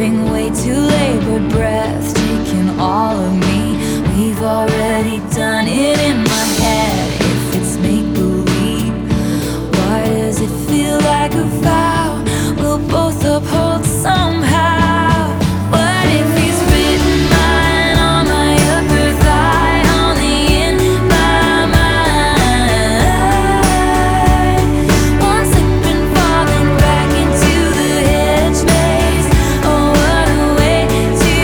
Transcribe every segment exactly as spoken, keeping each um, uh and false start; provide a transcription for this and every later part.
living way too labored breath, taking all of me. We've already done it in my head. If it's make-believe, why does it feel like a vow we'll both uphold somehow? What if he's written mine on my upper thigh, only in my mind? One slip and falling back into the headspace. Oh, what a way to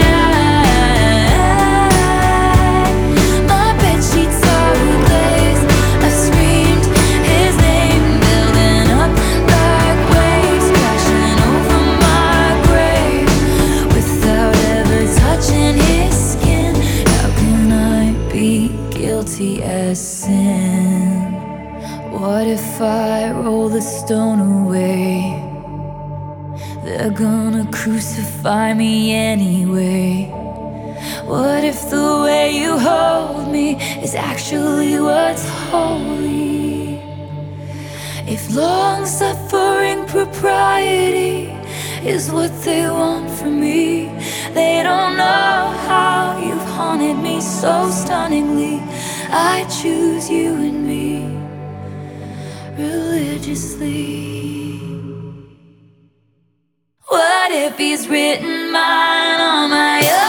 die. My bedsheets are ablaze. I've screamed his name, building up like waves, crashing over my grave without ever touching his skin. How can I be guilty as sin? What if I roll the stone away? They're gonna crucify me anyway. What if the way you hold me is actually what's holy? If long-suffering propriety is what they want from me, they don't know how you've haunted me so stunningly. I choose you and me religiously. What if he's written mine on my own?